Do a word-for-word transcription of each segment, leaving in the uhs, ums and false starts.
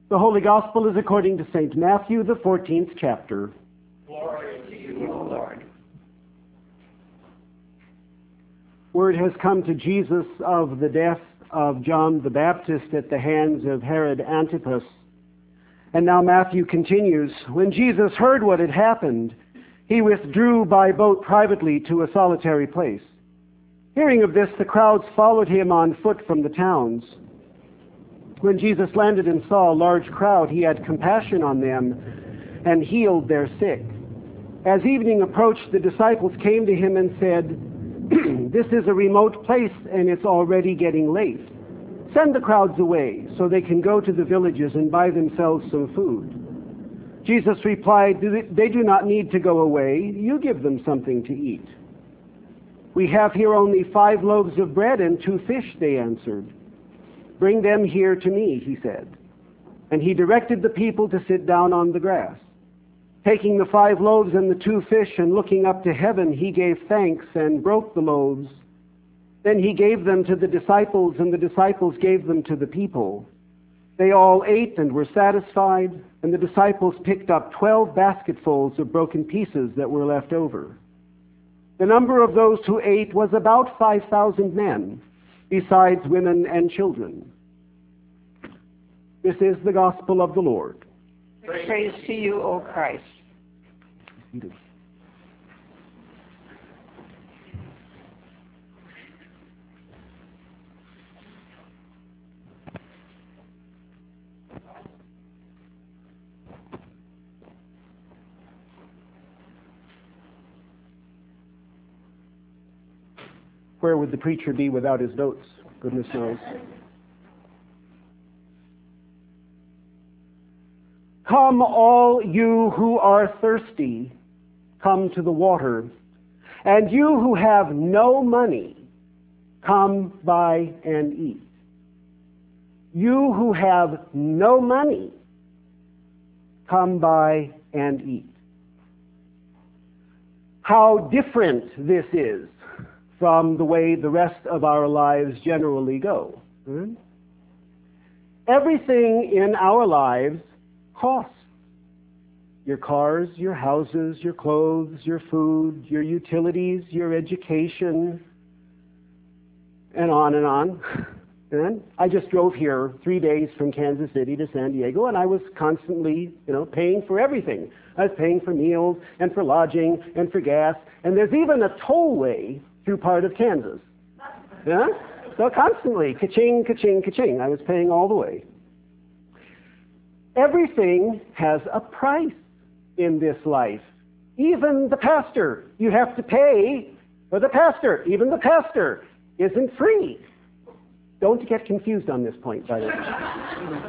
The Holy Gospel is according to Saint Matthew, the fourteenth chapter. Glory to you, O Lord. Word has come to Jesus of the death of John the Baptist at the hands of Herod Antipas. And now Matthew continues, when Jesus heard what had happened, he withdrew by boat privately to a solitary place. Hearing of this, the crowds followed him on foot from the towns. When Jesus landed and saw a large crowd, he had compassion on them and healed their sick. As evening approached, the disciples came to him and said, "This is a remote place and it's already getting late. Send the crowds away so they can go to the villages and buy themselves some food." Jesus replied, "They do not need to go away. You give them something to eat." "We have here only five loaves of bread and two fish," they answered. "Bring them here to me," he said. And he directed the people to sit down on the grass. Taking the five loaves and the two fish and looking up to heaven, he gave thanks and broke the loaves. Then he gave them to the disciples, and the disciples gave them to the people. They all ate and were satisfied, and the disciples picked up twelve basketfuls of broken pieces that were left over. The number of those who ate was about five thousand men, besides women and children. This is the gospel of the Lord. Praise to you, O Christ. Where would the preacher be without his notes? Goodness knows. Come, all you who are thirsty, come to the water. And you who have no money, come buy and eat. You who have no money, come buy and eat. How different this is from the way the rest of our lives generally go. Hmm? Everything in our lives costs. Your cars, your houses, your clothes, your food, your utilities, your education, and on and on. And I just drove here three days from Kansas City to San Diego, and I was constantly, you know, paying for everything. I was paying for meals and for lodging and for gas, and there's even a tollway through part of Kansas. Yeah? So constantly, ka-ching, ka-ching, ka-ching. I was paying all the way. Everything has a price in this life. Even the pastor. You have to pay for the pastor. Even the pastor isn't free. Don't get confused on this point, by the way.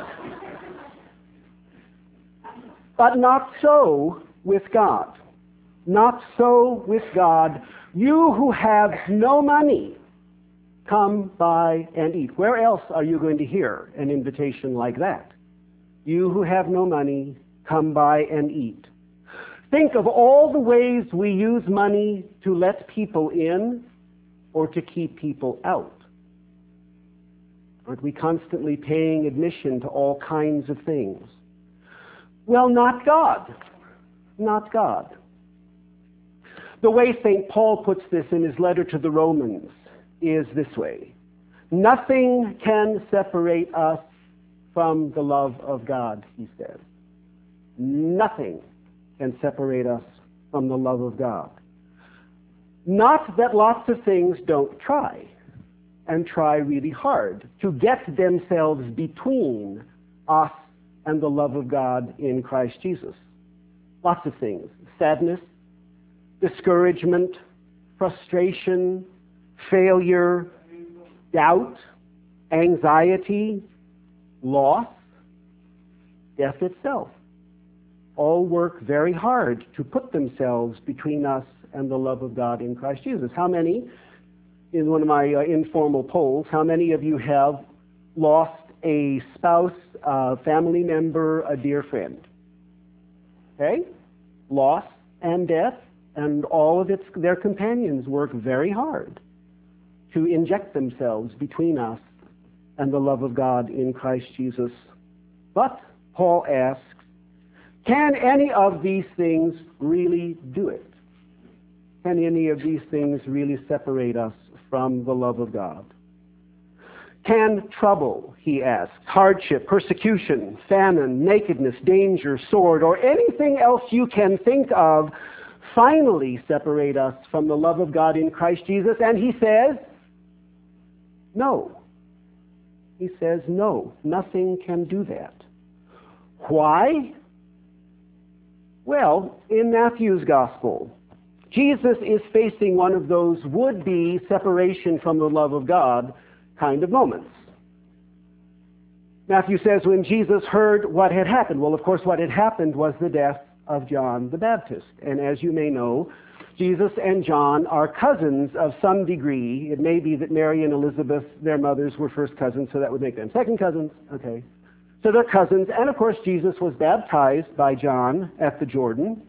But not so with God. Not so with God. You who have no money, come buy and eat. Where else are you going to hear an invitation like that? You who have no money, come buy and eat. Think of all the ways we use money to let people in or to keep people out. Aren't we constantly paying admission to all kinds of things? Well, not God. Not God. The way Saint Paul puts this in his letter to the Romans is this way. Nothing can separate us from the love of God, he says. Nothing can separate us from the love of God. Not that lots of things don't try, and try really hard to get themselves between us and the love of God in Christ Jesus. Lots of things. Sadness, discouragement, frustration, failure, doubt, anxiety, loss, death itself, all work very hard to put themselves between us and the love of God in Christ Jesus. How many, in one of my uh, informal polls, how many of you have lost a spouse, a family member, a dear friend? Okay? Loss and death, and all of its, their companions work very hard to inject themselves between us and the love of God in Christ Jesus. But Paul asks, can any of these things really do it? Can any of these things really separate us from the love of God? Can trouble, he asks, hardship, persecution, famine, nakedness, danger, sword, or anything else you can think of finally separate us from the love of God in Christ Jesus? And he says, no. He says, no, nothing can do that. Why? Well, in Matthew's Gospel, Jesus is facing one of those would-be separation from the love of God kind of moments. Matthew says when Jesus heard what had happened, well, of course, what had happened was the death of John the Baptist. And as you may know, Jesus and John are cousins of some degree. It may be that Mary and Elizabeth, their mothers, were first cousins, so that would make them second cousins. Okay. So they're cousins. And of course, Jesus was baptized by John at the Jordan.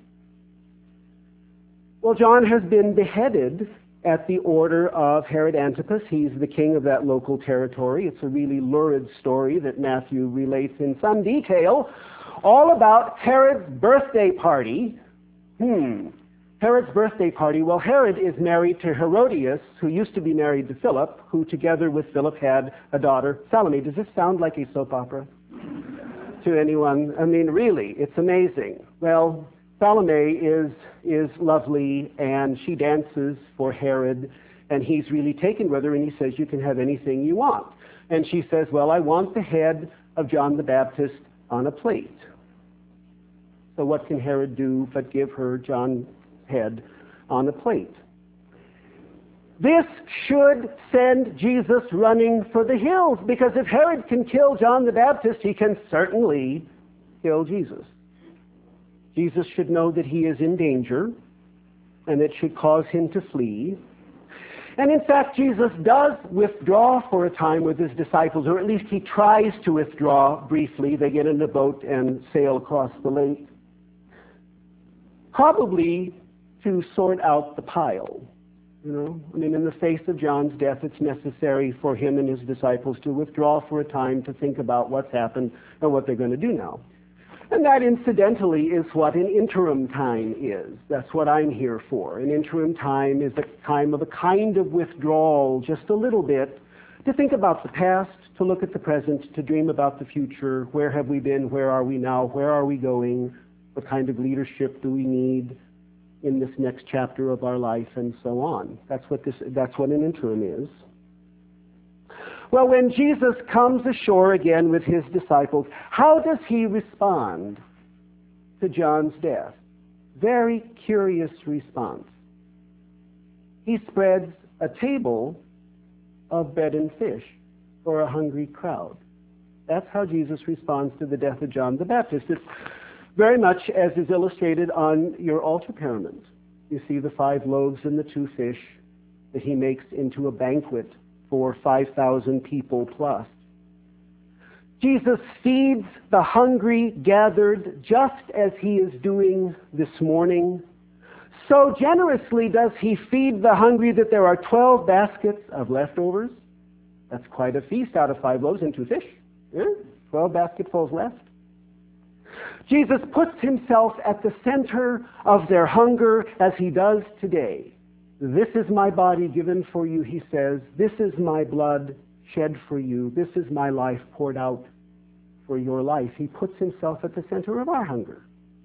Well, John has been beheaded at the order of Herod Antipas. He's the king of that local territory. It's a really lurid story that Matthew relates in some detail, all about Herod's birthday party. Hmm. Herod's birthday party. Well, Herod is married to Herodias, who used to be married to Philip, who together with Philip had a daughter, Salome. Does this sound like a soap opera to anyone? I mean, really, it's amazing. Well, Salome is is lovely, and she dances for Herod, and he's really taken with her, and he says, you can have anything you want. And she says, well, I want the head of John the Baptist on a plate. So what can Herod do but give her John's head on a plate? This should send Jesus running for the hills, because if Herod can kill John the Baptist, he can certainly kill Jesus. Jesus should know that he is in danger, and it should cause him to flee. And in fact, Jesus does withdraw for a time with his disciples, or at least he tries to withdraw briefly. They get in a boat and sail across the lake, probably to sort out the pile. You know, I mean, in the face of John's death, it's necessary for him and his disciples to withdraw for a time to think about what's happened and what they're going to do now. And that, incidentally, is what an interim time is. That's what I'm here for. An interim time is a time of a kind of withdrawal, just a little bit, to think about the past, to look at the present, to dream about the future. Where have we been? Where are we now? Where are we going? What kind of leadership do we need in this next chapter of our life, and so on? That's what this, that's what an interim is. Well, when Jesus comes ashore again with his disciples, how does he respond to John's death? Very curious response. He spreads a table of bread and fish for a hungry crowd. That's how Jesus responds to the death of John the Baptist. It's very much as is illustrated on your altar parament. You see the five loaves and the two fish that he makes into a banquet for five thousand people plus. Jesus feeds the hungry gathered just as he is doing this morning. So generously does he feed the hungry that there are twelve baskets of leftovers. That's quite a feast out of five loaves and two fish. Yeah? twelve basketfuls left. Jesus puts himself at the center of their hunger as he does today. This is my body given for you, he says. This is my blood shed for you. This is my life poured out for your life. He puts himself at the center of our hunger.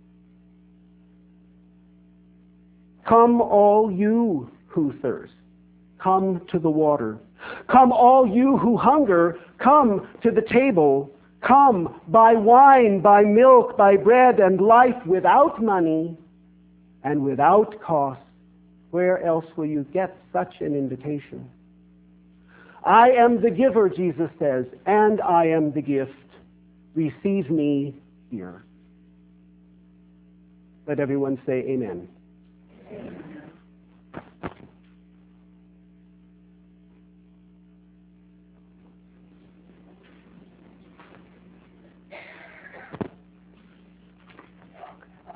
Come all you who thirst. Come to the water. Come all you who hunger. Come to the table. Come, buy wine, buy milk, buy bread and life without money and without cost. Where else will you get such an invitation? I am the giver, Jesus says, and I am the gift. Receive me here. Let everyone say amen. Amen.